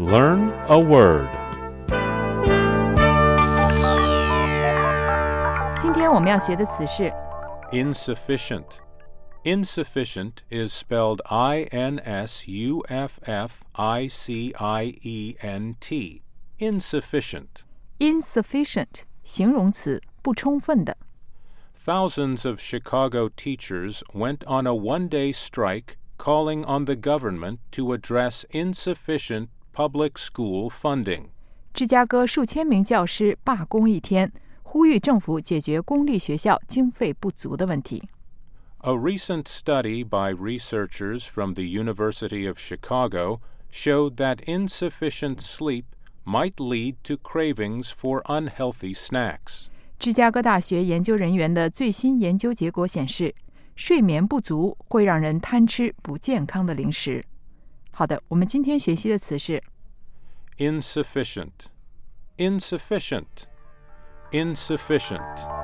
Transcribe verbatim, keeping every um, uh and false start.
Learn a word. 今天我们要学的词是 Insufficient. Insufficient is spelled I N S U F F I C I E N T. Insufficient. insufficient 形容词，不充分的。 Thousands of Chicago teachers went on a one-day strike calling on the government to address insufficient public school funding. 芝加哥数千名教师罢工一天，呼吁政府解决公立学校经费不足的问题。 A recent study by researchers from the University of Chicago showed that insufficient sleep might lead to cravings for unhealthy snacks. 芝加哥大学研究人员的最新研究结果显示，睡眠不足会让人贪吃不健康的零食。好的，我们今天学习的词是 Insufficient. Insufficient. Insufficient.